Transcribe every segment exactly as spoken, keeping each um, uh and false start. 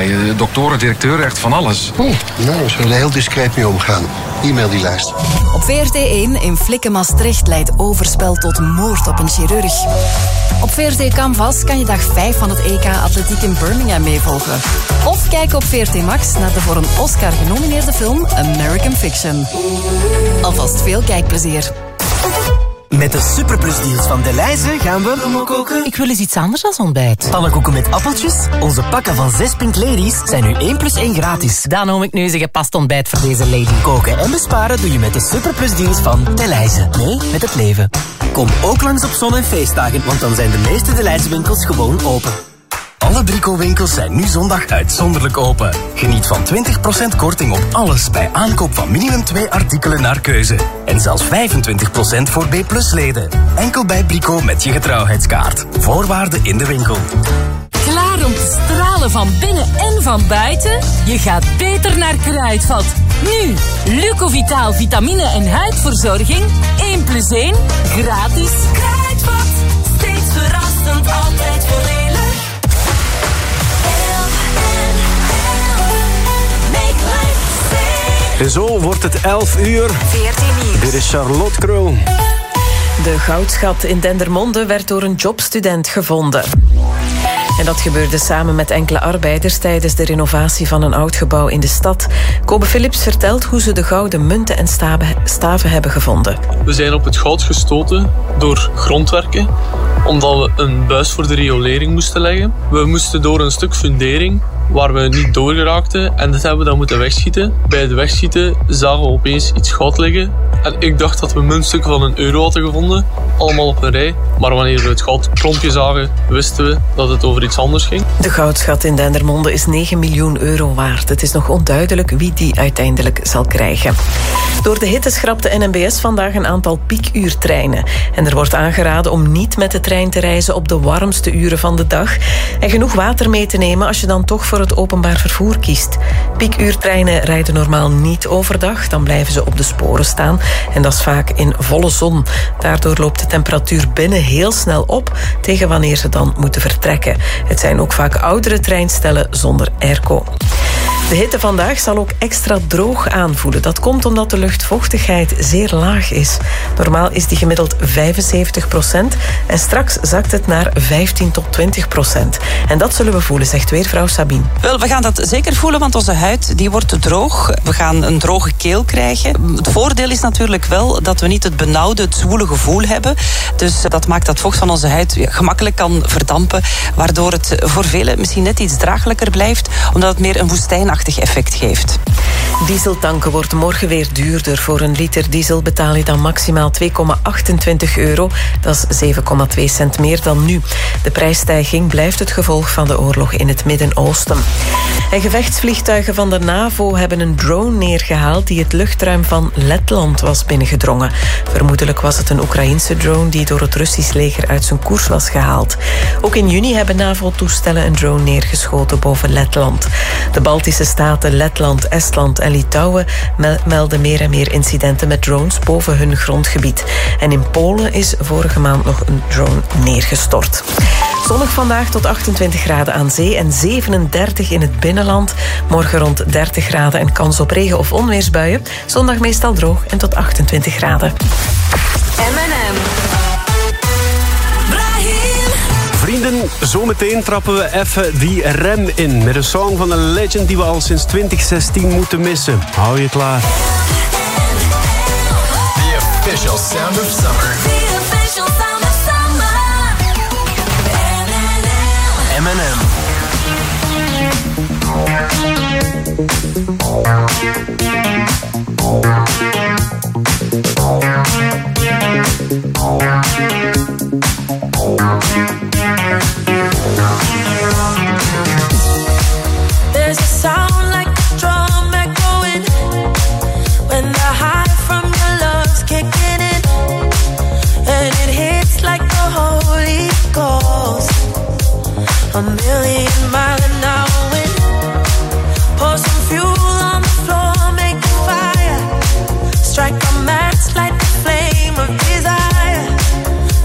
De doktoren, directeuren, echt van alles. Hm, nou, we zullen er heel discreet mee omgaan. E-mail die lijst. Op V R T één in Flikken Maastricht leidt overspel tot moord op een chirurg. Op V R T Canvas kan je dag vijf van het E K Atletiek in Birmingham meevolgen. Of kijk op V R T Max naar de voor een Oscar genomineerde film American Fiction. Alvast veel kijkplezier. Met de superplusdeals van Delhaize gaan we... koken. Ik wil eens iets anders dan ontbijt. Pannenkoeken met appeltjes. Onze pakken van zes Pink Ladies zijn nu één plus één gratis. Dan noem ik nu eens een gepast ontbijt voor deze lady. Koken en besparen doe je met de superplusdeals van Delhaize. Nee, met het leven. Kom ook langs op zon- en feestdagen, want dan zijn de meeste Delhaize winkels gewoon open. Alle Brico-winkels zijn nu zondag uitzonderlijk open. Geniet van twintig procent korting op alles bij aankoop van minimum twee artikelen naar keuze. En zelfs vijfentwintig procent voor B plus leden. Enkel bij Brico met je getrouwheidskaart. Voorwaarden in de winkel. Klaar om te stralen van binnen en van buiten? Je gaat beter naar Kruidvat. Nu, Lucovitaal vitamine en huidverzorging. één plus één, gratis. Kruidvat, steeds verrassend, altijd voordelig. En zo wordt het elf uur. veertien Nieuws. Dit is Charlotte Krul. De goudschat in Dendermonde werd door een jobstudent gevonden. En dat gebeurde samen met enkele arbeiders tijdens de renovatie van een oud gebouw in de stad. Kobe Philips vertelt hoe ze de gouden munten en staven, staven hebben gevonden. We zijn op het goud gestoten door grondwerken, omdat we een buis voor de riolering moesten leggen. We moesten door een stuk fundering waar we niet doorgeraakten en dat hebben we dan moeten wegschieten. Bij het wegschieten zagen we opeens iets goud liggen en ik dacht dat we muntstukken van een euro hadden gevonden, allemaal op een rij. Maar wanneer we het goudklompje zagen, wisten we dat het over iets anders ging. De goudschat in Dendermonde is negen miljoen euro waard. Het is nog onduidelijk wie die uiteindelijk zal krijgen. Door de hitte schrapt de N M B S vandaag een aantal piekuurtreinen. En er wordt aangeraden om niet met de trein te reizen op de warmste uren van de dag. En genoeg water mee te nemen als je dan toch voor het openbaar vervoer kiest. Piekuurtreinen rijden normaal niet overdag. Dan blijven ze op de sporen staan. En dat is vaak in volle zon. Daardoor loopt de temperatuur binnen heel snel op tegen wanneer ze dan moeten vertrekken. Het zijn ook vaak oudere treinstellen zonder airco. De hitte vandaag zal ook extra droog aanvoelen. Dat komt omdat de luchtvochtigheid zeer laag is. Normaal is die gemiddeld vijfenzeventig procent en straks zakt het naar vijftien tot twintig procent. En dat zullen we voelen, zegt weervrouw Sabine. Wel, we gaan dat zeker voelen, want onze huid die wordt droog. We gaan een droge keel krijgen. Het voordeel is natuurlijk wel dat we niet het benauwde, het zwoele gevoel hebben. Dus dat maakt dat vocht van onze huid gemakkelijk kan verdampen, waardoor het voor velen misschien net iets draaglijker blijft, omdat het meer een woestijnachtig effect geeft. Dieseltanken wordt morgen weer duurder. Voor een liter diesel betaal je dan maximaal twee komma achtentwintig euro. Dat is zeven komma twee cent meer dan nu. De prijsstijging blijft het gevolg van de oorlog in het Midden-Oosten. En gevechtsvliegtuigen van de NAVO hebben een drone neergehaald die het luchtruim van Letland was binnengedrongen. Vermoedelijk was het een Oekraïense drone die door het Russisch leger uit zijn koers was gehaald. Ook in juni hebben NAVO-toestellen een drone neergeschoten boven Letland. De Baltische staten Letland, Estland en Litouwen melden meer en meer incidenten met drones boven hun grondgebied. En in Polen is vorige maand nog een drone neergestort. Zonnig vandaag tot achtentwintig graden aan zee en zevenendertig in het binnenland. Morgen rond dertig graden en kans op regen- of onweersbuien. Zondag meestal droog en tot achtentwintig graden. M en M. Vrienden, zometeen trappen we even die rem in met een song van een legend die we al sinds twintig zestien moeten missen. Hou je klaar. The official sound of summer. The official sound of summer. M and M. There's a sound like a drum echoing when the high from your love's kicking in, and it hits like the Holy Ghost. A million mile an hour wind. Pour some fuel on the floor, make a fire. Strike a match, light the flame of desire.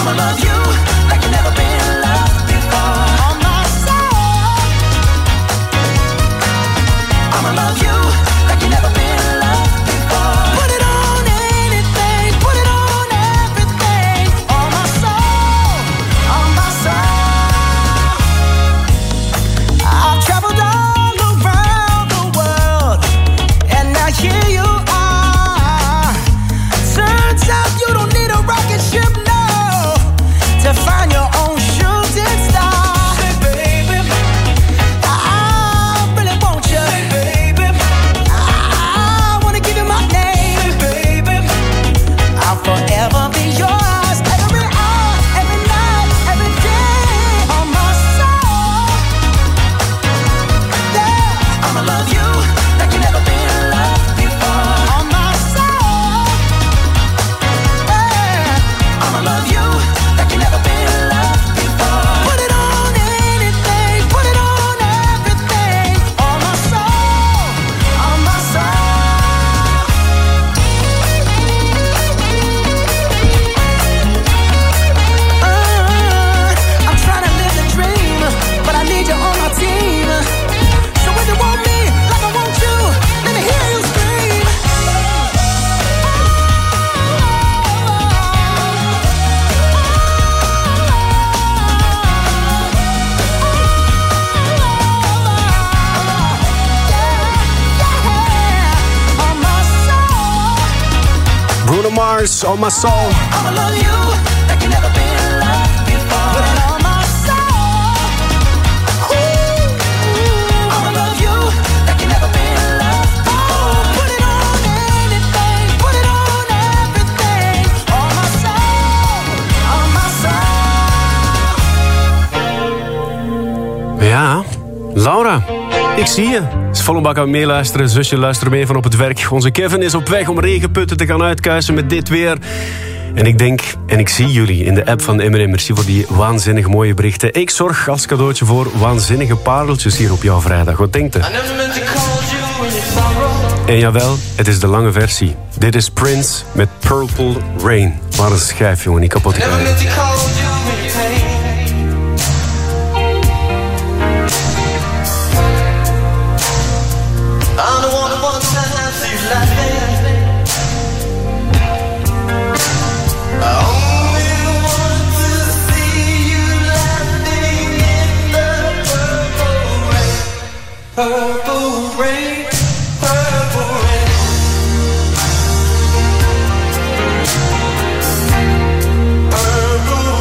I'ma love you like you never been loved before. On my soul. I'ma love you like you never been loved before. Put it on anything, put it on everything. On my soul, on my soul. I've traveled all around the world, and now here you are. Turns out you don't need a rocket ship, no, to find your own shooting star. Hey baby, I really want you. Hey baby, I wanna give you my name. Hey baby, I'll forever be yours. Every hour, every night, every day. On my soul, yeah. I'ma love you like you never been loved before. On my soul, yeah. I'ma love you like you never been loved before. Put it on anything, put it on everything. On my soul, on my soul. Uh, I'm trying to live the dream, but I need you on my team. So if you want me like I want you, let me hear you scream. On my soul, Bruno Mars, On My Soul. I'ma love you like you never been loved before. Put it on my soul. Ooh, I'ma love you like you never been loved before. Put it on anything, put it on everything. On my soul, on my soul. Ja, Laura, ik zie je. Is volle bak aan meeluisteren. Zusje, luister mee van op het werk. Onze Kevin is op weg om regenputten te gaan uitkuisen met dit weer. En ik denk, en ik zie jullie in de app van M en M. Merci voor die waanzinnig mooie berichten. Ik zorg als cadeautje voor waanzinnige pareltjes hier op jouw vrijdag. Wat denkt u? En jawel, het is de lange versie. Dit is Prince met Purple Rain. Wat een schijf, jongen, niet kapot krijgen. Purple rain, purple rain. Purple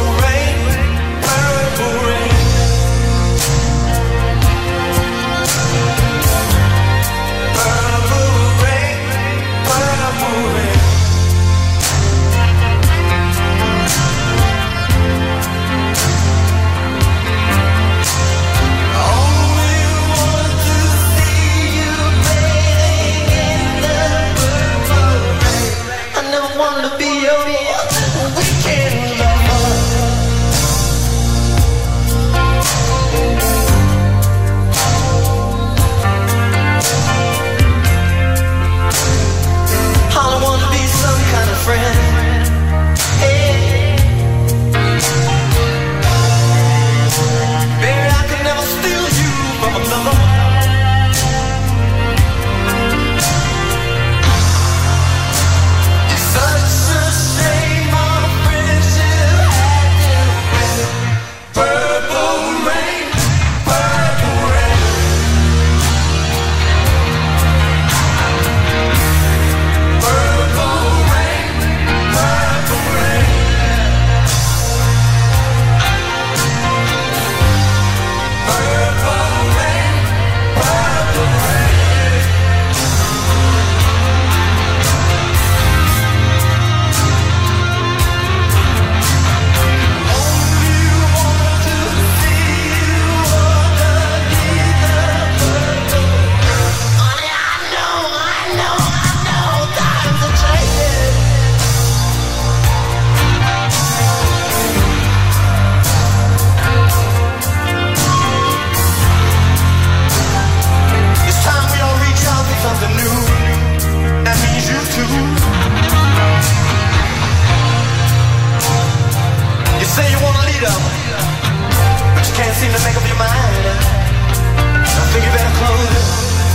say you want a leader, but you can't seem to make up your mind. I think you better close it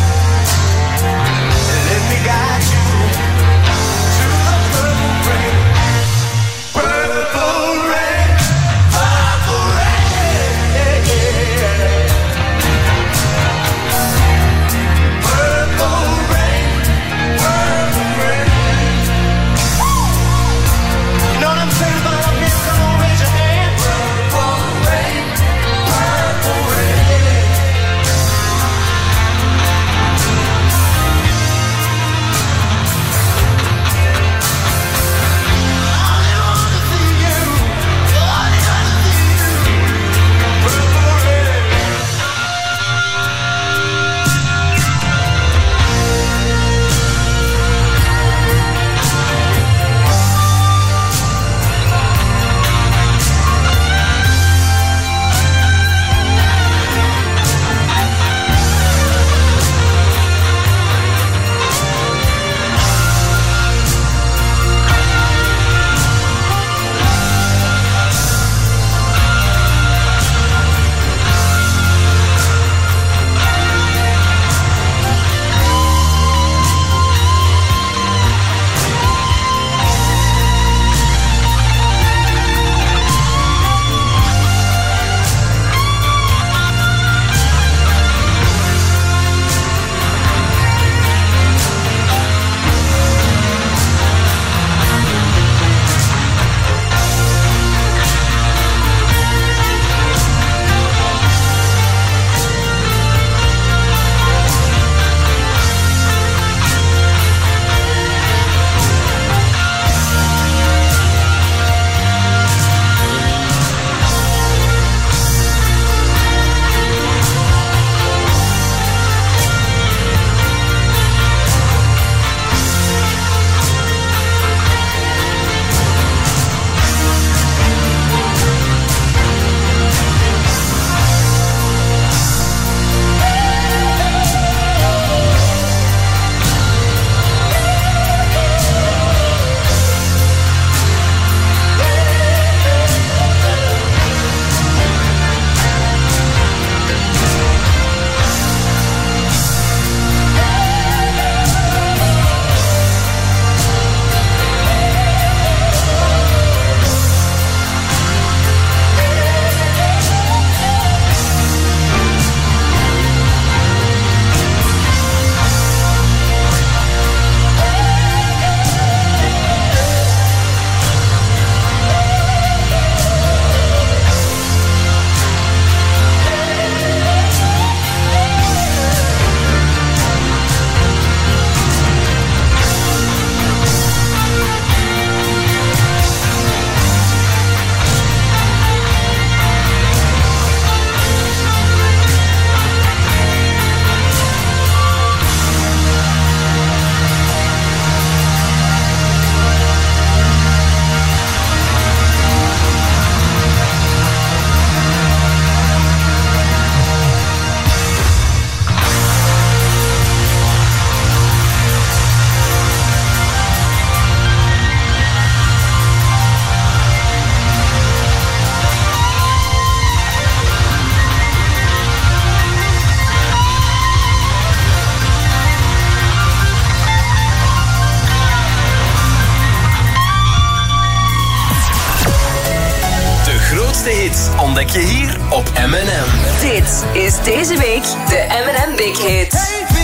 and let me guide you to the purple rain. Purple rain, purple rain. Purple rain, purple rain. You know what I'm saying about up here? Come on, raise your hand. Purple rain, purple rain. Ontdek je hier op M en M. Dit is deze week de M en M Big Hit.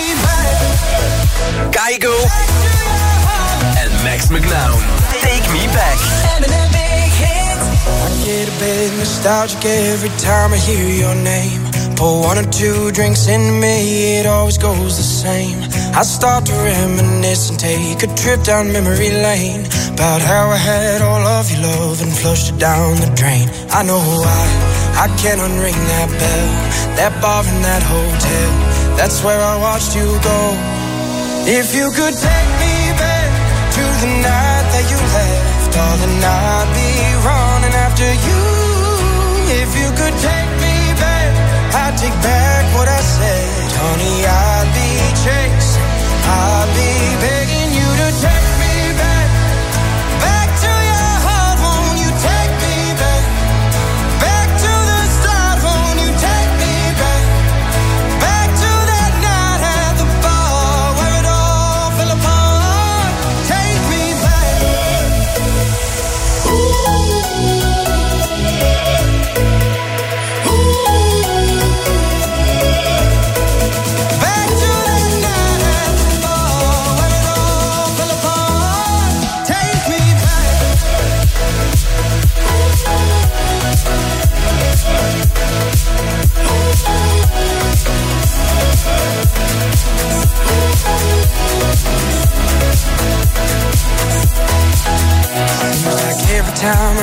Kygo en Max McNown. Take Me Back. M en M Big Hit. I get a bit nostalgic every time I hear your name. Pour one or two drinks into me, it always goes the same. I start to reminisce and take a trip down memory lane. About how I had all of your love and flushed it down the drain. I know why, I can't unring that bell. That bar in that hotel, that's where I watched you go. If you could take me back to the night that you left, darling, I'd be running after you. If you could take me back, I'd take back what I said. Honey, I'd be chasing, I'd be begging you to take me back, back to your heart. Won't you take me back,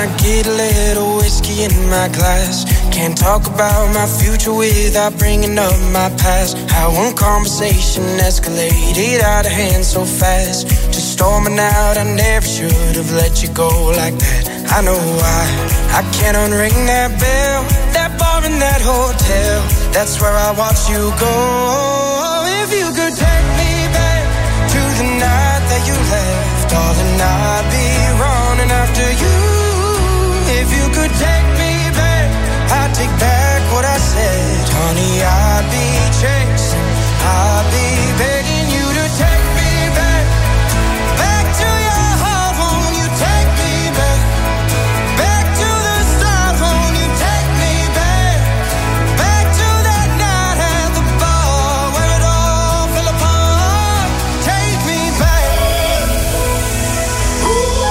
I get a little whiskey in my glass. Can't talk about my future without bringing up my past. How one conversation escalated out of hand so fast. Just storming out, I never should have let you go like that. I know why, I can't unring that bell. That bar in that hotel, that's where I watch you go. If you could take me back to the night that you left, darling, I'd be running after you. If you could take me back, I'd take back what I said. Honey, I'd be chasing, I'd be begging you to take me back. Back to your heart, won't you take me back? Back to the start, won't you take me back? Back to that night at the bar where it all fell apart. Take me back. Ooh.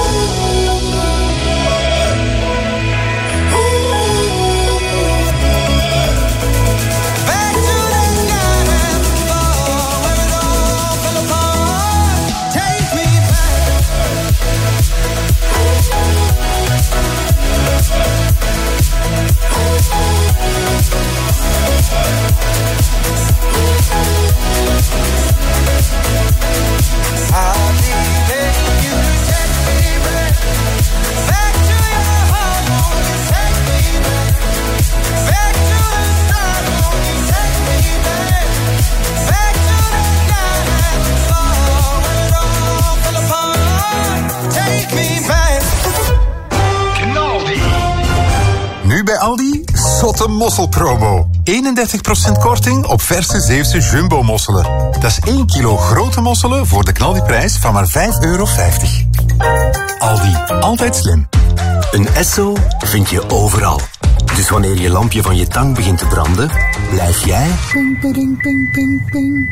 Nu bij Aldi, zotte mosselpromo. eenendertig procent korting op verse Zeeuwse jumbo-mosselen. Dat is één kilo grote mosselen voor de knaldiprijs van maar vijf euro vijftig. Aldi, altijd slim. Een Esso vind je overal. Dus wanneer je lampje van je tang begint te branden, blijf jij ping, ping, ping, ping, ping.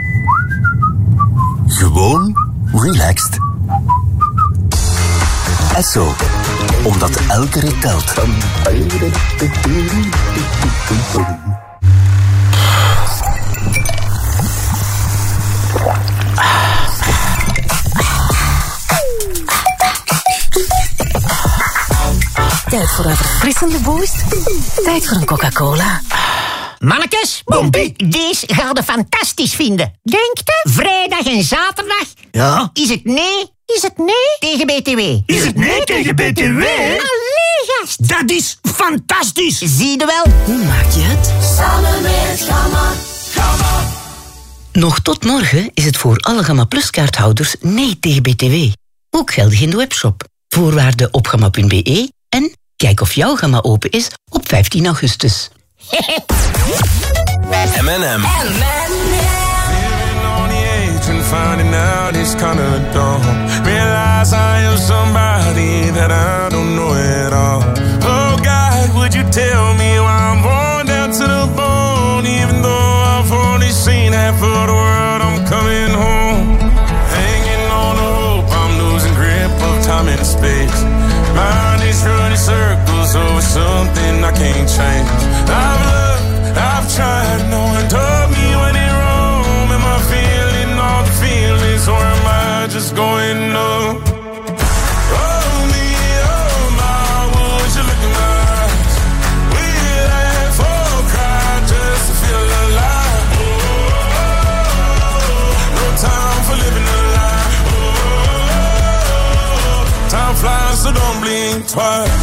Gewoon relaxed. Esso, omdat elke rit telt. Tijd voor een verfrissende boost. Tijd voor een Coca-Cola. Mannekes, Bompie, deze gaat je fantastisch vinden. Denk je? Vrijdag en zaterdag? Ja? Is het nee? Is het nee tegen B T W? Is het nee tegen B T W? Allee, gast. Dat is fantastisch. Zie je wel? Hoe maak je het? Samen met Gamma. Gamma. Nog tot morgen is het voor alle Gamma Plus kaarthouders nee tegen B T W. Ook geldig in de webshop. Voorwaarden op gamma punt b e en kijk of jouw Gamma open is op vijftien augustus. M en M. Finding out it's kinda dumb. Realize I am somebody that I don't know at all. Oh God, would you tell me why I'm born down to the bone? Even though I've only seen half of the world, I'm coming home. Hanging on the hope, I'm losing grip of time and space. Mind is running circles over something I can't change. I've looked, I've tried, no one told me when it wrong. Am I feeling all the feelings, or am I just going numb? Oh me, oh my, would you look in my eyes? We laugh or cry just to feel alive. Oh, no time for living a lie. Oh, time flies, so don't blink twice.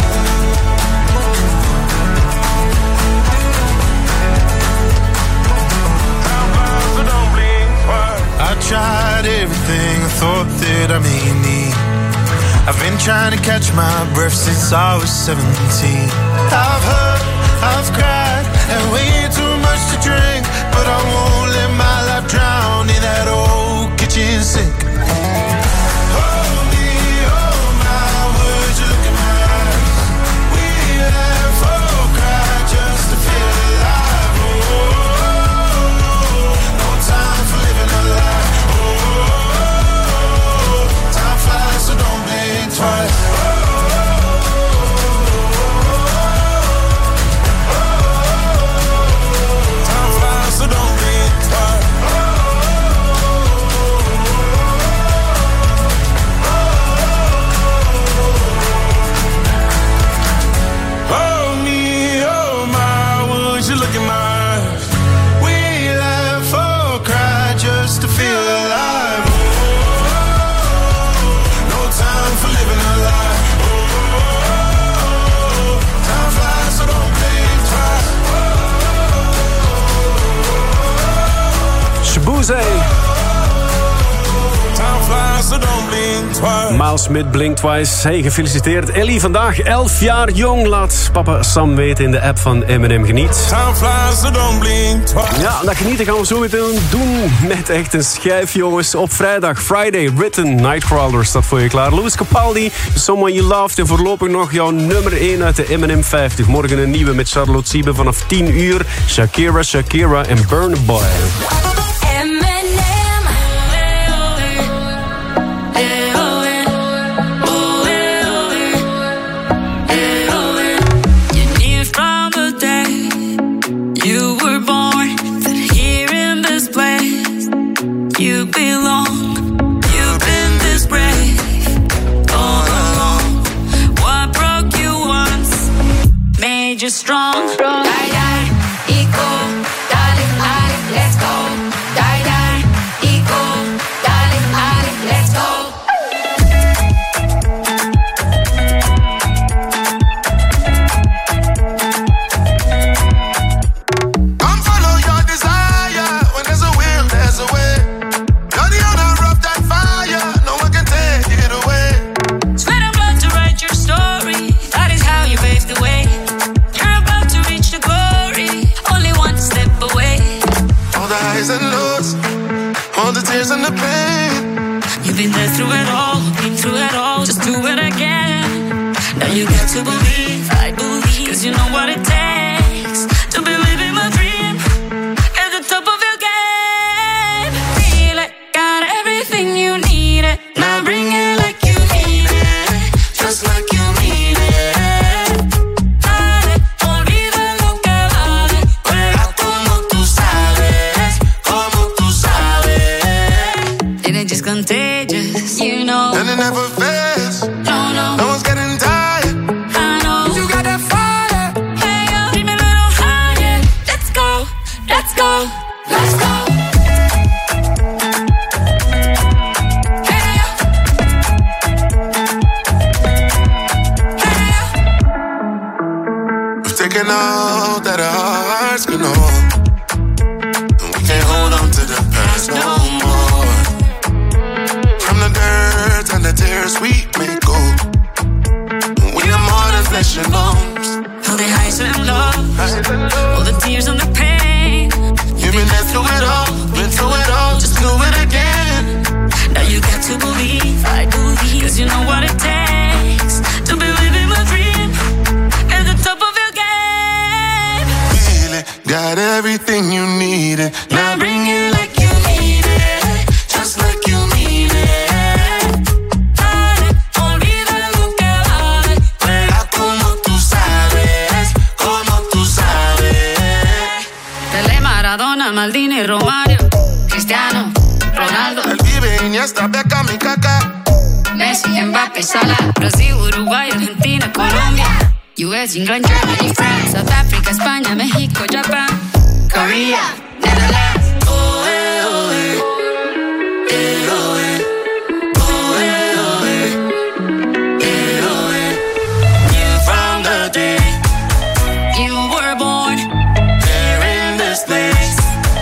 I tried everything I thought that I may need. I've been trying to catch my breath since I was seventeen. I've hurt, I've cried, and way too much to drink, but I won't let my life drown in that old kitchen sink. Hold me, oh my, would you look in my eyes? We laugh or cry just to feel alive. Oh, no time for living a lie. So don't blink twice. Time flies, so don't blink twice. Jose. Miles Smith, Blink Twice. Hey, gefeliciteerd. Ellie, vandaag elf jaar jong. Laat papa Sam weten in de app van M en M Geniet. Ja, dat genieten gaan we zo meteen doen met echt een schijf, jongens. Op vrijdag, Friday, Written, Nightcrawler staat voor je klaar. Louis Capaldi, Someone You Loved. En voorlopig nog jouw nummer één uit de M en M vijftig. Morgen een nieuwe met Charlotte Siebe vanaf tien uur. Shakira, Shakira en Burna Boy. You belong, you've been this brave all along. What broke you once made you strong. Die, die, eco, darling, Ali, let's go. Die, die, eco, darling, Ali, let's go. Come follow your desire. When there's a will, there's a way. And lows, all the tears and the pain. You've been there through it all, been through it all. Just do it again. Now you got to believe, I believe, cause you know what it takes to believe in my dream. At the top of your game, feel it, got everything you need it. Now bring it like you need it, just like you mean it. Just contagious, you know. And it never fails. No, no. No one's getting tired. I know. You got that fire. Hey, yo, dream a little higher. Let's go, let's go, let's go. Hey, yo. Hey, yo. We've taken all that our hearts can hold. And we can't hold on to the past no more. The dirt and the tears we may go. We are more than flesh and bones. All the highs and lows, all the tears and the pain. You've been there through it all, been through it all. Just do it again. Now you got to believe, I believe, cause you know what it takes to believe in my dream. At the top of your game, feel it, got everything you needed. Now bring it like you need it, just like you mean it. Maldini, Romario, Cristiano, Ronaldo. El Vive, Iniesta, Beckham y Kaká. Messi, Mbappé, Salah. Brasil, Uruguay, Argentina, Colombia. U S, England, Germany, France, South Africa, España, México, Japan, Korea, Netherlands. Oh, eh, oh, eh. Eh, oh, eh. Oh, eh, oh, eh. Eh, oh, eh. You from the day you were born, there in this place.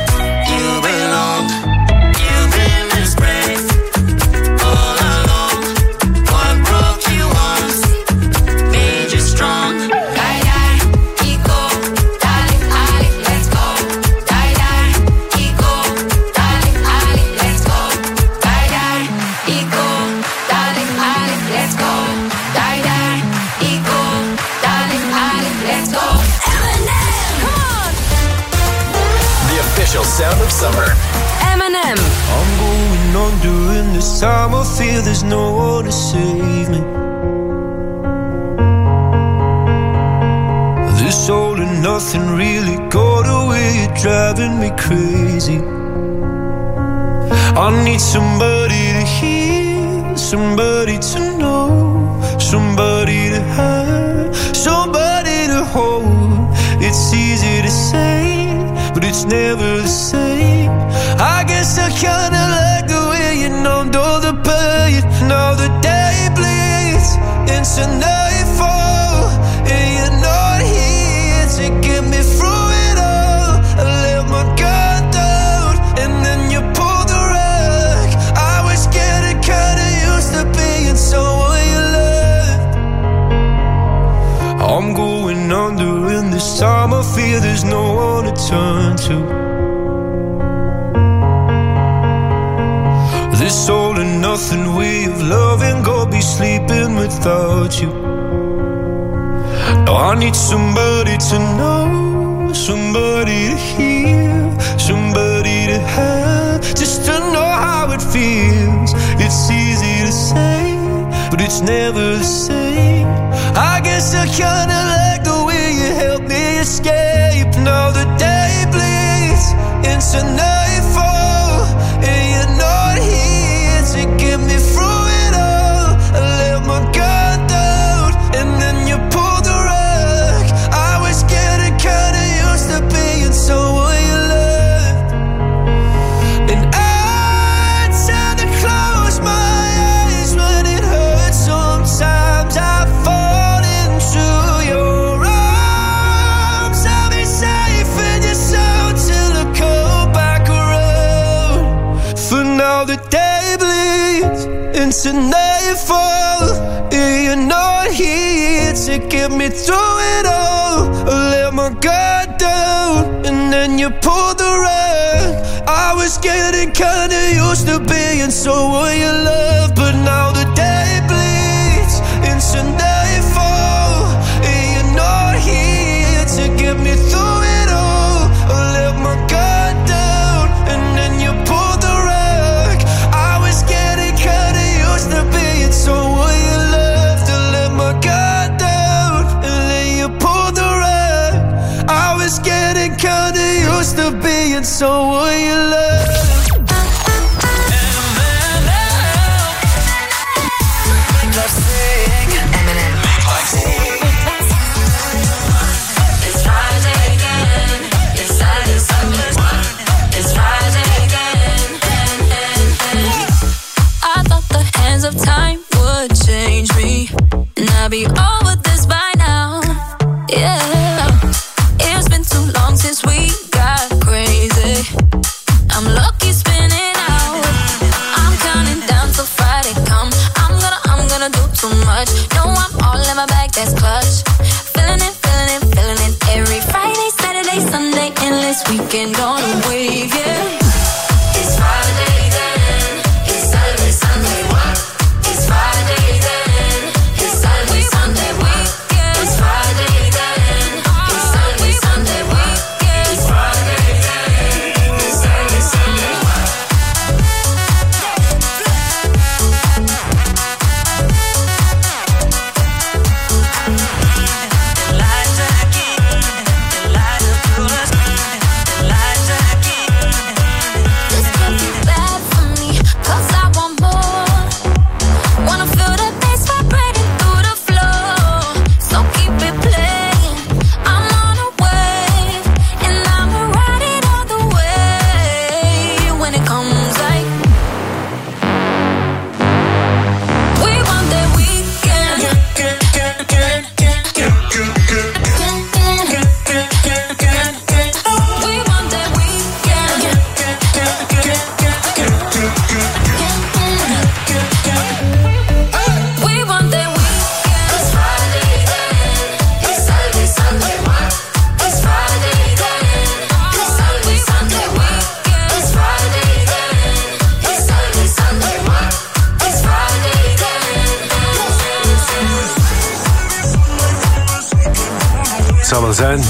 Sound of summer. M and M. I'm going on during this time. I feel there's no one to save me. This all and nothing really got away. You're driving me crazy. I need somebody to hear, somebody to know, somebody to have, somebody to hold. It's easy to say, but it's never the same. I guess I kinda like the way you numbed all the pain. Now the day bleeds into nightfall, and you're not here to get me through it all. I let my guard down, and then you fear there's no one to turn to. This all and nothing way of loving, go be sleeping without you. Now I need somebody to know, somebody to hear, somebody to have, just to know how it feels. It's easy to say, but it's never the same. I guess I kinda like the way you help me escape. Now the day bleeds into nightfall, and you're not here to get me through it all. I let my guard down, and then you pulled the rug. I was getting kinda used to being someone you loved, and I tend to close my eyes when it hurts. Sometimes I fall into your arms. I'll be safe in your soul till I come back around. For now the day bleeds into nightfall, and you're not here to get me through it all. I let my guard down, and then you pulled the rug. I was getting kinda used to being someone you love, but now the day bleeds into nightfall, and you're not here to get me through it all. I let my guard down, and then you pulled the rug. I was getting kinda used to being someone you loved. To let my guard down, and then you pulled the rug. I was getting kinda used to being someone you loved. I thought the hands of time would change me, and I'd be over this by now. Yeah, it's been too long since we got crazy. I'm lucky spinning out. I'm counting down till Friday come. I'm gonna, I'm gonna do too much. No, I'm all in my bag, that's clutch. Feeling it, feeling it, feeling it. Every Friday, Saturday, Sunday, endless weekend on a wave, yeah. It's Friday then, it's Saturday, Sunday, what? It's Friday then, it's Saturday, Sunday, what? It's Friday then, it's Saturday, Sunday, what? It's Friday then, it's Saturday, Sunday, what? This can't be bad for me, 'cause I want more. Wanna feel the bass vibrating through the floor. So keep it playing. I'm on a wave, and I'ma ride it all the way. When it comes like we want that weekend. We want that weekend. We want that weekend. It's Friday then, it's Saturday, Sunday, what? It's Friday then, it's Saturday, Sunday, weekend. It's Friday then, it's Saturday, Sunday, what? It's Friday then. Het zal wel zijn.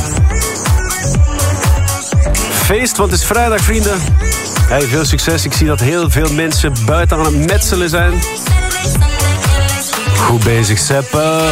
Feest, want het is vrijdag, vrienden. Hey, veel succes. Ik zie dat heel veel mensen buiten aan het metselen zijn. Goed bezig, Seppe.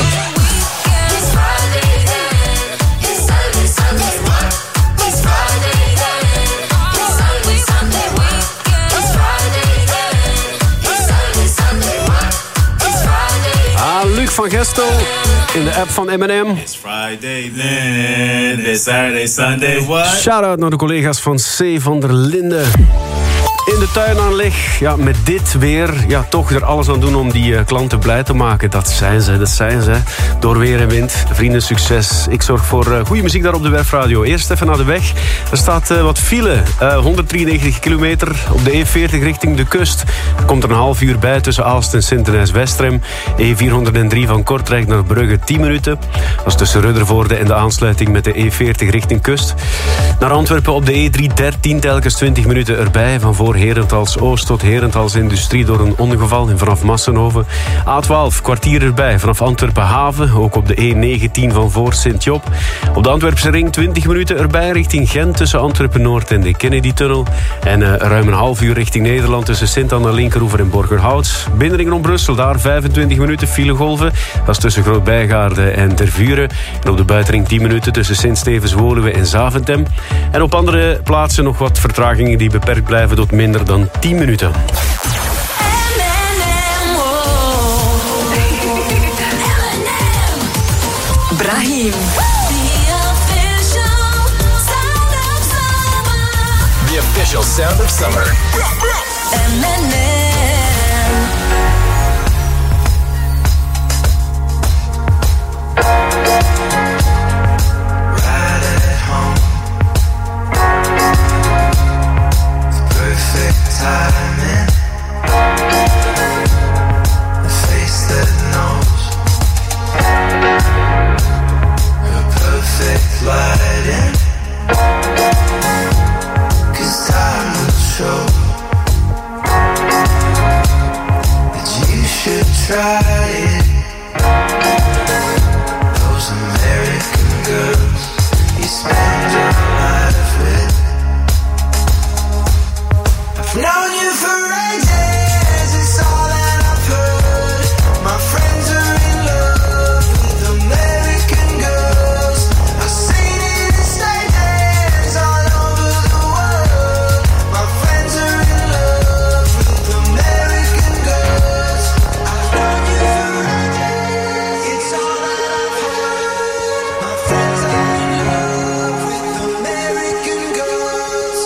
Ah, Luc van Gestel in de app van M en M. It's Friday then, it's Saturday, Sunday, what? Shout-out naar de collega's van C van der Linden. in de tuinaanleg. Ja, met dit weer, ja, toch er alles aan doen om die uh, klanten blij te maken. Dat zijn ze, dat zijn ze. Door weer en wind. Vrienden, succes. Ik zorg voor uh, goede muziek daar op de Werfradio. Eerst even naar de weg. Er staat uh, wat file. Uh, honderddrieënnegentig kilometer op de E veertig richting de kust. Er komt er een half uur bij tussen Aalst en Sint-Denijs-Westrem. E vierhonderddrie van Kortrijk naar Brugge, tien minuten. Dat is tussen Ruddervoorde en de aansluiting met de E veertig richting kust. Naar Antwerpen op de E driehonderddertien telkens twintig minuten erbij. Van voor Herentals Oost tot Herentals Industrie door een ongeval en vanaf Massenhoven. A twaalf, kwartier erbij vanaf Antwerpen Haven. Ook op de E negentien van voor Sint-Job. Op de Antwerpse ring twintig minuten erbij richting Gent tussen Antwerpen Noord en de Kennedy-tunnel. En uh, ruim een half uur richting Nederland tussen Sint-Anna Linkeroever en Borgerhout. Binnenring rond Brussel, daar vijfentwintig minuten filegolven. Dat is tussen Groot-Bijgaarde en Tervuren. En op de buitenring tien minuten tussen Sint-Stevens-Woluwe en Zaventem. En op andere plaatsen nog wat vertragingen die beperkt blijven tot minder dan tien minuten. Brahim. The official sound of summer. M and M. Timing, a face that knows, a perfect lighting, 'cause time will show that you should try it. Those American girls you spend your life with. I've known you for ages, it's all that I've heard. My friends are in love with American girls. I've seen it in stages all over the world. My friends are in love with American girls. I've known you for ages, it's all that I've heard. My friends are in love with American girls.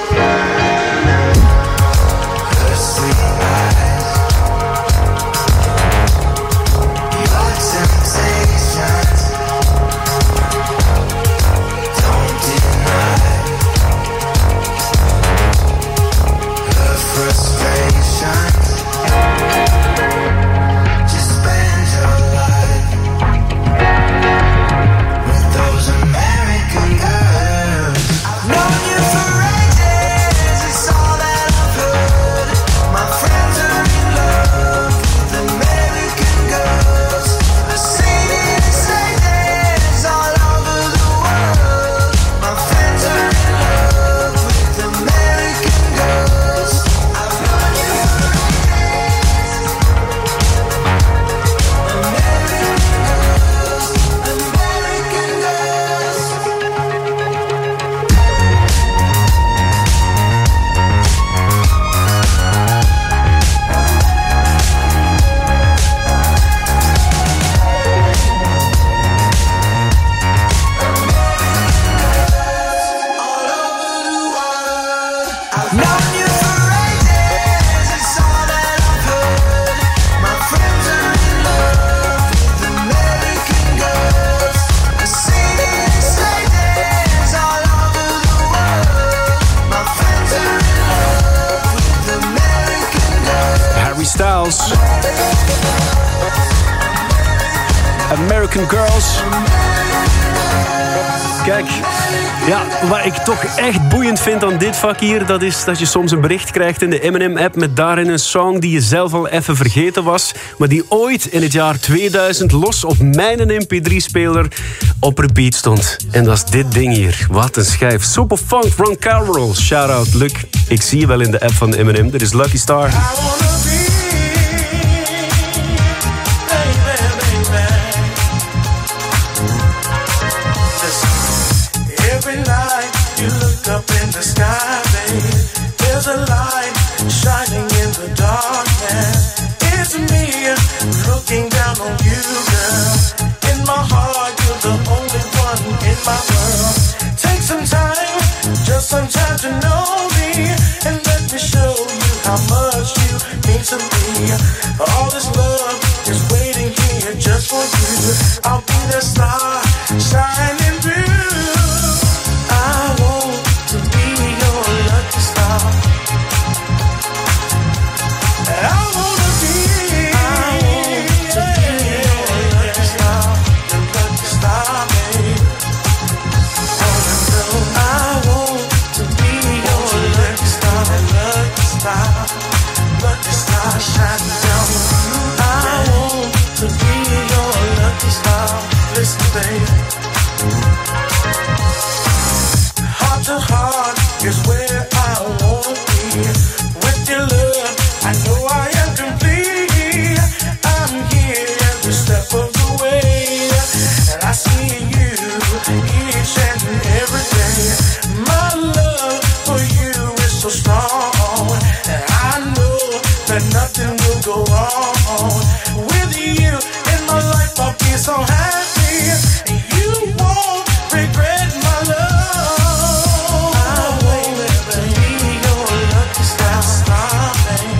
American Girls. Kijk, ja, wat ik toch echt boeiend vind aan dit vak hier, dat is dat je soms een bericht krijgt in de M en M-app met daarin een song die je zelf al even vergeten was, maar die ooit in het jaar tweeduizend los op mijn M P drie speler op repeat stond. En dat is dit ding hier. Wat een schijf. Super Funk, Ron Carroll. Shout-out, Luc. Ik zie je wel in de app van de M en M. Dit is Lucky Star. Up in the sky, babe, there's a light shining in the darkness. It's me looking down on you, girl. In my heart, you're the only one in my world. Take some time, just some time to know me, and let me show how much you mean to me. All this love is waiting here just for you. I'll be the star shining through. I want to be your lucky star. I wanna be, I want to be your lucky star, your lucky star, babe. Oh no, I want to be your lucky star, lucky star, lucky star shining down on you. I want to be your lucky star. Listen, babe. Heart to heart is where I wanna be. With your love, I know I am complete. I'm here every step of the way, and I see you each and every day. My love for you is so strong, and I know that nothing will go wrong. With you in my life, I'll be so happy. You won't regret my love. I want to be your lucky star, star, babe.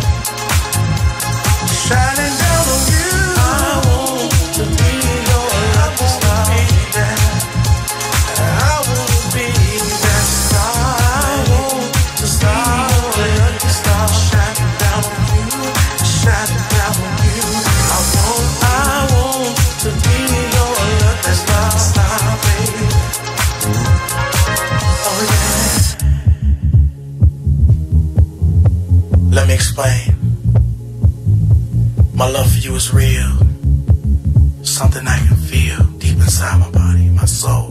Shining down on you. I want to be your lucky star, baby. I want to be that star. I want to be your lucky star, shining down on you, shining down on you. I want, I want to be your lucky star, star, baby. Oh yeah. Let me explain. My love for you is real. Something I can feel deep inside my body, my soul.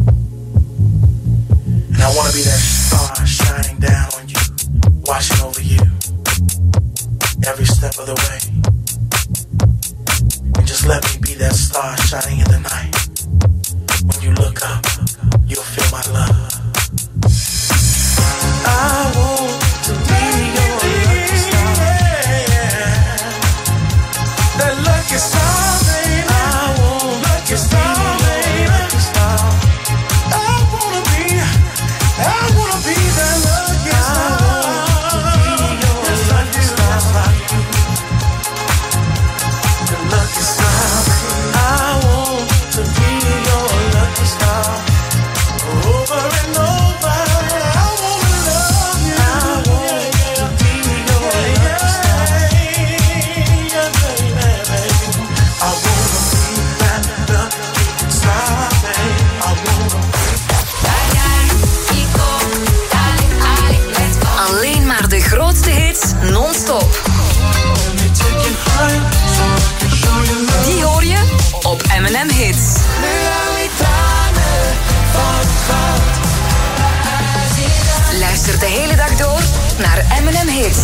And I want to be that star shining down on you, watching over you every step of the way. And just let me be that star shining in the night. When you look up, you'll feel my love. I want to be your lucky star. That lucky star, baby. I want lucky star, baby. Lucky star. I wanna be, I wanna be that lucky star. Yes, I do. The lucky star, baby. I want to be your lucky star. Over and over, I wanna love you. I want to be your lucky star. Yeah, baby. I wanna be that lucky star, baby. I wanna Alleen maar de grootste hits non-stop. Die hoor je op M en M Hits. Luister de hele dag door naar M en M Hits.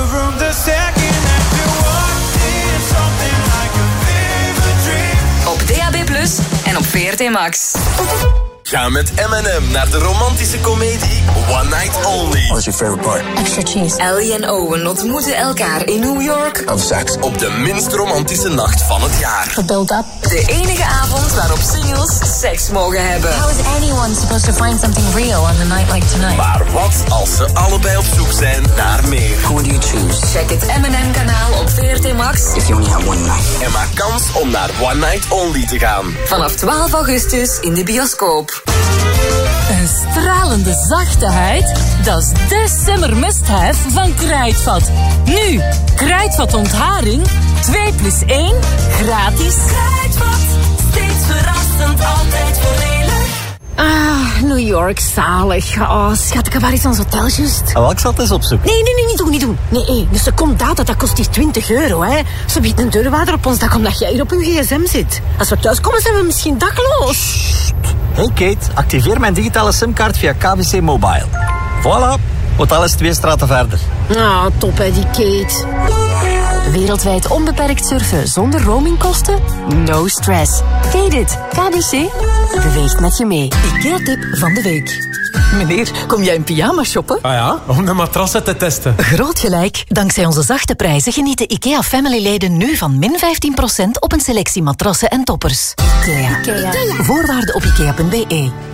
Op D A B plus, en op V R T Max. Ga met M en M naar de romantische komedie One Night Only. What's your favorite part? Extra cheese. Ellie en Owen ontmoeten elkaar in New York. Of seks. Op de minst romantische nacht van het jaar. Build up. De enige avond waarop singles seks mogen hebben. How is anyone supposed to find something real on a night like tonight? Maar wat als ze allebei op zoek zijn naar meer? Who do you choose? Check het M en M kanaal op V R T Max. If you only have one night. En maak kans om naar One Night Only te gaan. Vanaf twaalf augustus in de bioscoop. Een stralende zachte huid, dat is de summer must-have van Kruidvat. Nu, Kruidvat ontharing, twee plus één, gratis. Kruidvat, steeds verrassend, altijd voordelig. Ah, New York, zalig. Oh, schat, waar is ons hotel juist? Oh, ik zal het eens opzoeken. Nee, nee, nee, niet doen, niet doen. Nee, nee, dus er komt data, dat kost hier twintig euro, hè. Ze biedt een deurwaarder op ons dak omdat jij hier op uw gsm zit. Als we thuis komen, zijn we misschien dakloos. Hey Kate, activeer mijn digitale simkaart via K B C Mobile. Voilà, hotel is twee straten verder. Ah, top hè, die Kate. Wereldwijd onbeperkt surfen zonder roamingkosten? No stress. Ken dit? K B C beweegt met je mee. IKEA-tip van de week. Meneer, kom jij in pyjama shoppen? Ah ja, om de matrassen te testen. Groot gelijk. Dankzij onze zachte prijzen genieten IKEA Family-leden nu van min vijftien procent op een selectie matrassen en toppers. IKEA. IKEA. Voorwaarden op ikea punt b e.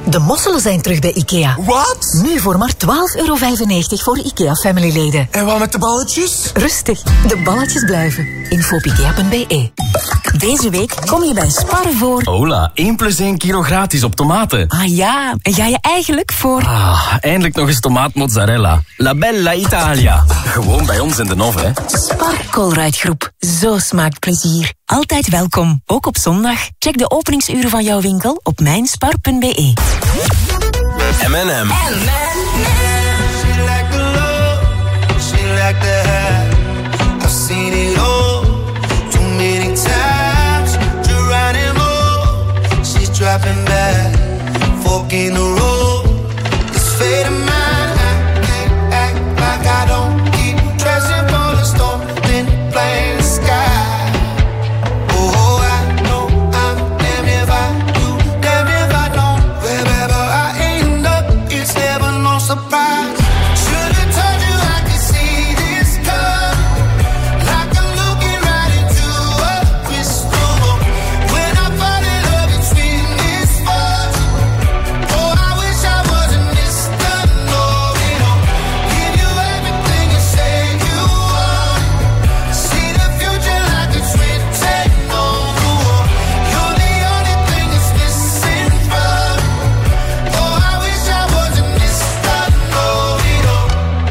De mosselen zijn terug bij IKEA. Wat? Nu voor maar twaalf euro vijfennegentig voor IKEA Family-leden. En wat met de balletjes? Rustig, de balletjes blijven. Info op ikea punt b e. Deze week kom je bij Spar voor... Hola, één plus één kilo gratis op tomaten. Ah ja, en ga je eigenlijk voor... Ah, eindelijk nog eens tomaatmozzarella. La Bella Italia. Gewoon bij ons in de Nov, hè. Spar Colruyt Groep. Zo smaakt plezier. Altijd welkom, ook op zondag. Check de openingsuren van jouw winkel op mijnspar punt b e. M en M. She like the love, she like the high. I've seen it all too many times. Geronimo, she's dropping back, fork in the road. This fate of mine, I can't act like I don't keep dressing for the storm, then playing the sky. Oh, I know I'm damned if I do, damned if I don't. Wherever I end up, it's never no surprise. Should've told you I could see this come, like I'm looking right into a crystal ball. When I fall in love, it's when it's falls. Oh, I wish I wasn't Mister Know-it-all. Give you everything you say you want. See the future like it's written on the wall. You're the only thing that's missing from. Oh, I wish I wasn't Mister Know-it-all.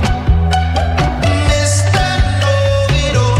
Mister Know-it-all.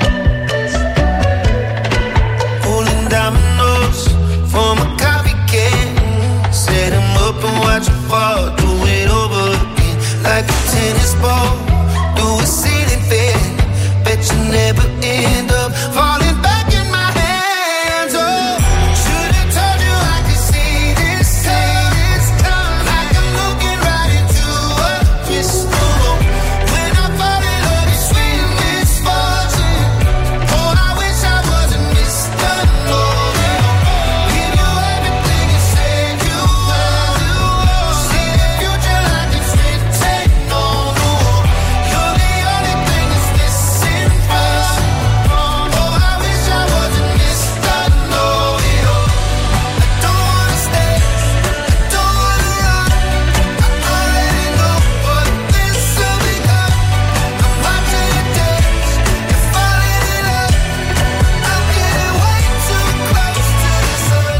Pulling dominoes from a coffee can. Set 'em up and watch 'em fall. Do it over again like a tennis ball. Do a ceiling fan. Bet you never end up falling back in my hands. Oh, should've told you I could see this come, like I'm looking right into a crystal ball. When I fall in love, it's when it's falls. Oh, I wish I wasn't Mister Know-it-all. Give you everything you say you want. See the future like it's written on the wall. You're the only thing that's missing from. Oh, I wish I wasn't Mister Know-it-all. I don't wanna stay, I don't wanna run. I already know what this will become. I'm watching it dance, you're falling in love. I'm getting way too close to the sun.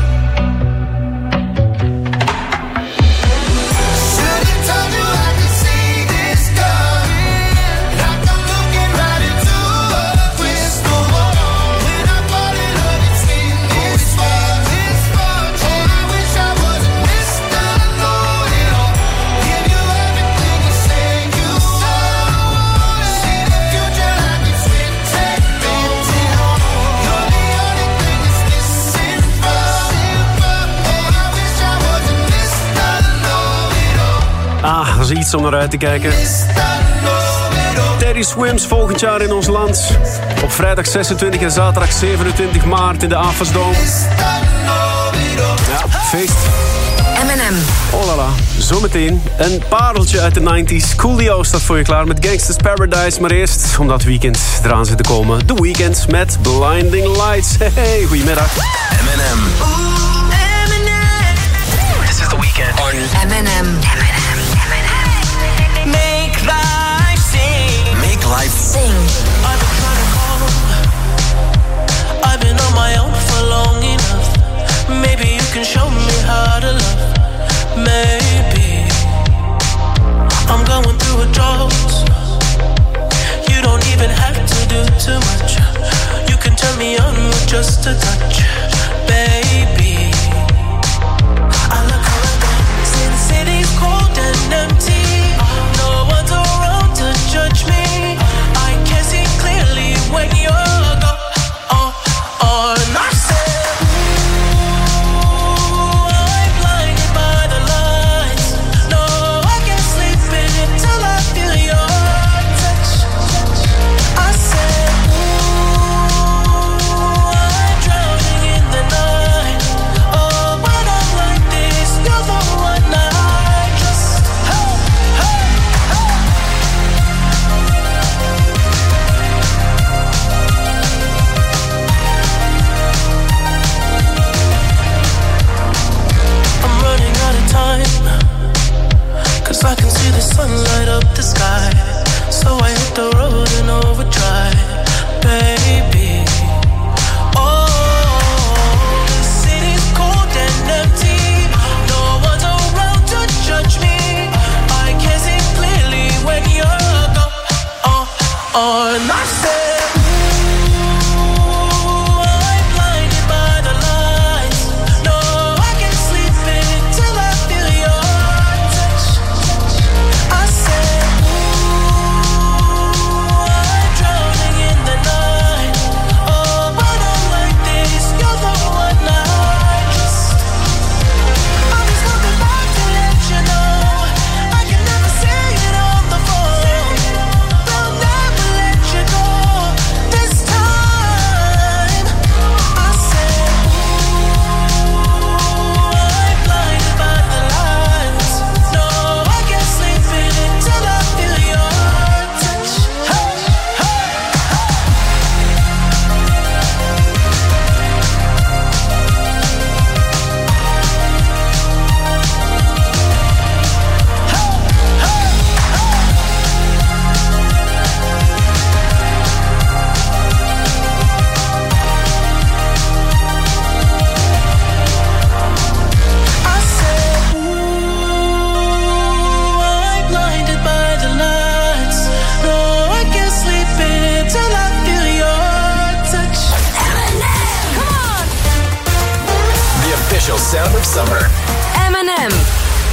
Should've told you I could see this coming, like I'm looking right into a crystal ball. When I fall in love, it's when it's falls, it's falls. Oh, I wish I wasn't Mister Know-it-all. Give you everything you say you want. See the future like it's written on the wall. You're the only thing that's missing from. Oh, I wish I wasn't Mister Know-it-all. Ah, dat is iets om naar uit te kijken. Teddy Swims volgend jaar in ons land. Op vrijdag zesentwintig en zaterdag zevenentwintig maart in de Afersdome. Ja, feest. M en M. Oh la la. Zometeen een pareltje uit de negentig. Coolio staat voor je klaar met Gangsta's Paradise. Maar eerst, omdat het weekend eraan zit te komen, The Weeknd met Blinding Lights. Hey, goedemiddag. M en M. This is The Weeknd on M en M. Make life sing. Make Life Sing. I've been trying to call. I've been on my own for long enough. Maybe you can show me how to love. Maybe I'm going through a drought. You don't even have to do too much. You can turn me on with just a touch, baby. I look around, dancing sound of summer. M and M.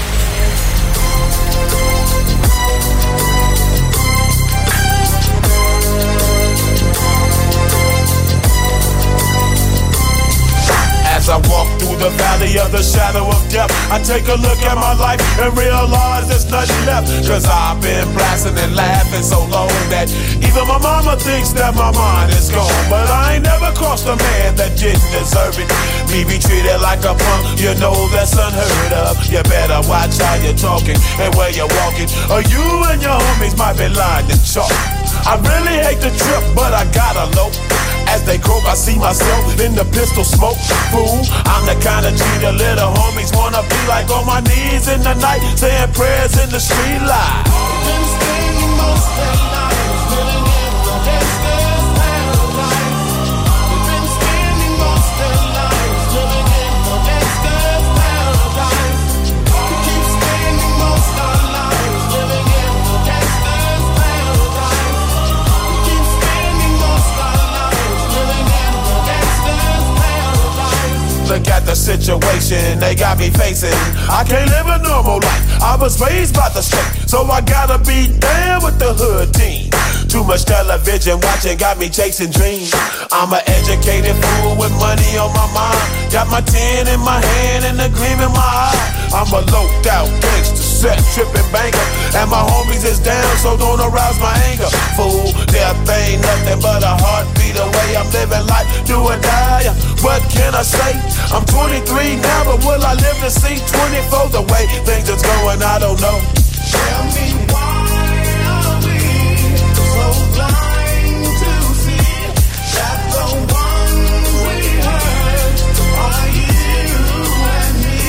As I walk through the valley of the shadow of death, I take a look at my life and realize there's nothing left. Cause I've been blasting and laughing so long that even my mama thinks that my mind is gone. But I ain't never crossed a man that didn't deserve it. Me be treated like a punk, you know that's unheard of. You better watch how you're talking and where you're walking, or you and your homies might be lined in chalk. I really hate the trip, but I gotta low. As they croak, I see myself in the pistol smoke. Fool, I'm the kind of G the little homies wanna be like, on my knees in the night, saying prayers in the street light. Been spending most of their lives living in the gangster's paradise. We've been spending most of their lives living in the gangster's paradise. We keep spending most of our lives living in the gangster's paradise. We keep spending most of our lives living in the gangster's paradise. Look at the situation they got me facing. I can't live a normal life. I was raised by the street, so I gotta be down with the hood team. Too much television watching got me chasing dreams. I'm an educated fool with money on my mind. Got my tin in my hand and a gleam in my eye. I'm a loped out gangster, set tripping banker, and my homies is down, so don't arouse my anger. Fool, death ain't nothing but a heartbeat away. I'm living life, do or die. What can I say? I'm twenty-three now, but will I live to see twenty-four? The way things is going, I don't know. Tell me why are we so blind to see that the ones we hurt are you and me?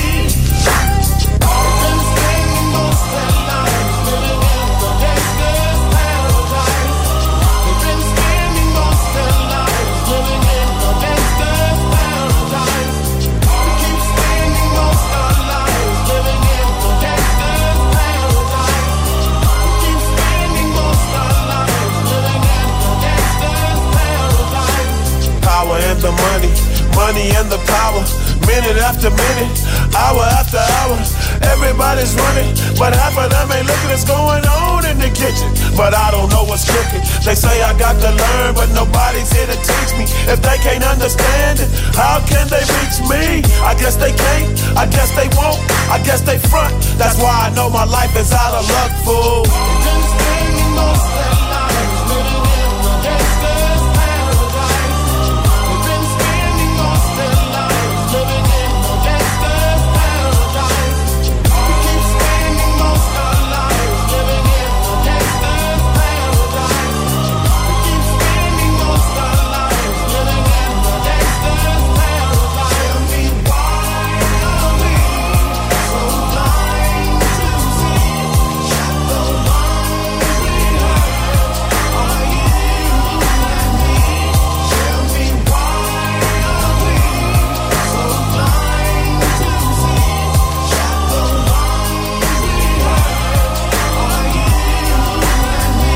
We've been spending most of our lives living in the gangster's paradise. We've been spending most of our lives living in the gangster's paradise. We keep spending most of our lives living in the gangster's paradise. We keep spending most of our lives living in the gangster's paradise. Power and the money, money and the power. Minute after minute, hour after hour, everybody's running, but half of them ain't looking what's going on in the kitchen. But I don't know what's cooking. They say I got to learn, but nobody's here to teach me. If they can't understand it, how can they reach me? I guess they can't, I guess they won't, I guess they front. That's why I know my life is out of luck, fool. We've been spending most of our lives living in the gangster's paradise. We've been spending most of our lives living in the gangster's paradise. We keep spending most of our lives living in the gangster's paradise. We keep spending most of our lives living in the gangster's paradise. Tell me why are we so blind to see that the ones we hurt are you and me? Tell me why are we so blind to see that the ones we hurt are you and me?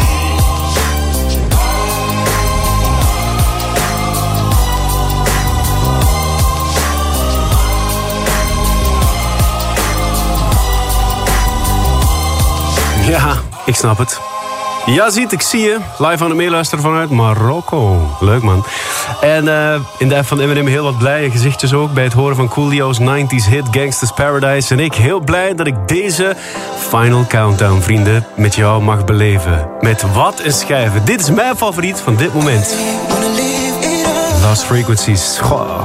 Ja, ik snap het. Ja, ziet, ik zie je. Live aan de meeluisteren vanuit Marokko. Leuk, man. En uh, in de app van M en M heel wat blije gezichtjes ook bij het horen van Coolio's nineties hit Gangsta's Paradise. En ik heel blij dat ik deze Final Countdown, vrienden, met jou mag beleven. Met wat een schijven. Dit is mijn favoriet van dit moment. Lost Frequencies. Goh.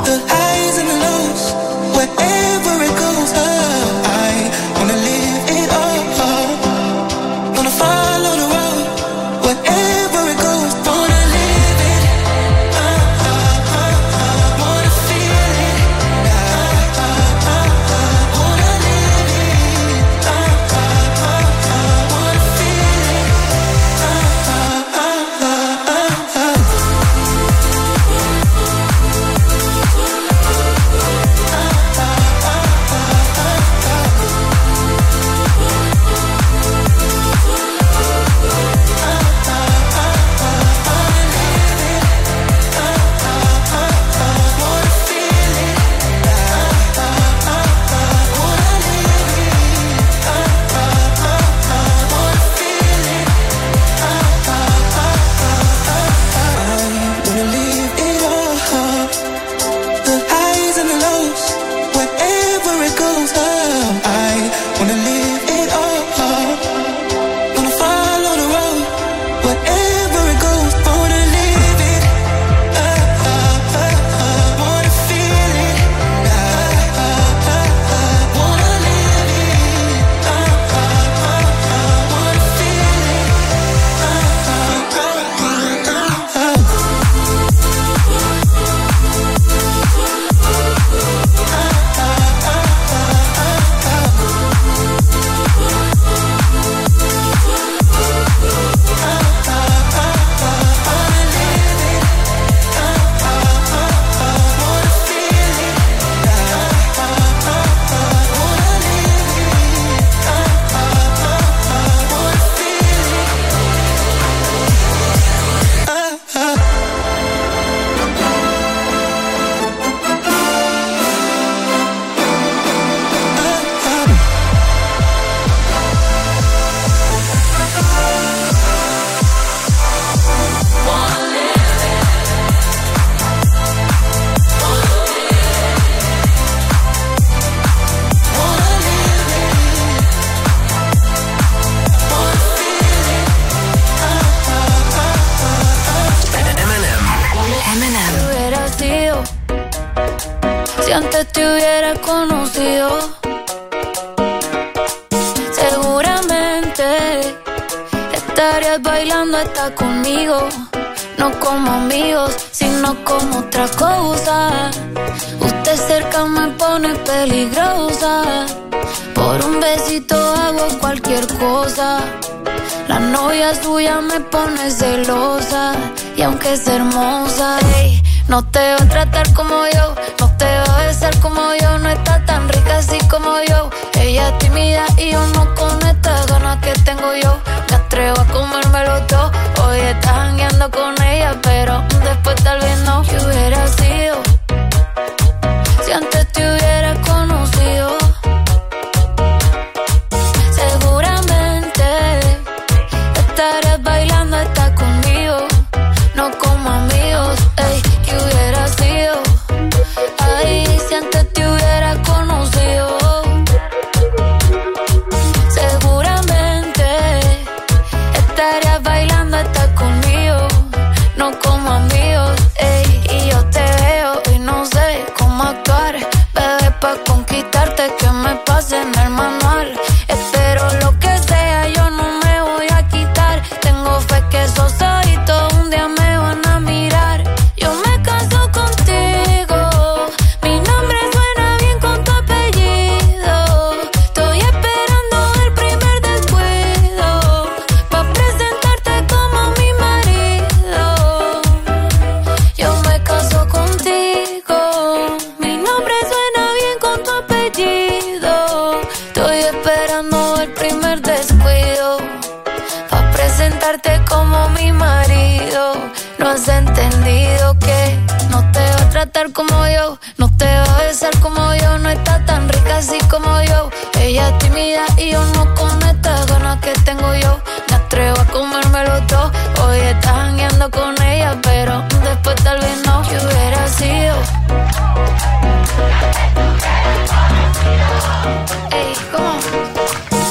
estarías bailando hasta conmigo. No como amigos, sino como otra cosa. Usted cerca me pone peligrosa. Por un besito hago cualquier cosa. La novia suya me pone celosa. Y aunque es hermosa, ey, no te va a tratar como yo, no te va a besar como yo. No está tan rica así como yo. Ella es tímida y yo no con estas ganas que tengo yo. Me atrevo a comérmelo todo. Hoy estás jangueando con ella, pero después tal vez no. ¿Qué hubiera sido si antes te hubiera conocido? Seguramente estarías bailando hasta conmigo. No como amigos, ey, ¿qué hubiera sido? Ay, si antes te hubiera conocido. Seguramente estarías bailando hasta conmigo. No como amigos, ey, y yo te veo y no sé cómo actuar. Bebé, pa' conquistarte que me pase en el manual. Espero lo que sea, yo no me voy a quitar. Tengo fe que esos ojitos un día me van a mirar. Yo me caso contigo, mi nombre suena bien con tu apellido. Estoy esperando el primer descuido pa' presentarte como mi marido. Yo me caso contigo, mi nombre suena bien con tu apellido. Estoy esperando el primer descuido pa' presentarte como mi marido. No has entendido que no te va a tratar como yo, no te va a besar como yo. No está tan rica así como yo. Ella es tímida y yo no con estas ganas que tengo yo. Me atrevo a comérmelo todo. Hoy estás jangueando con ella, pero después tal vez no. ¿Qué hubiera sido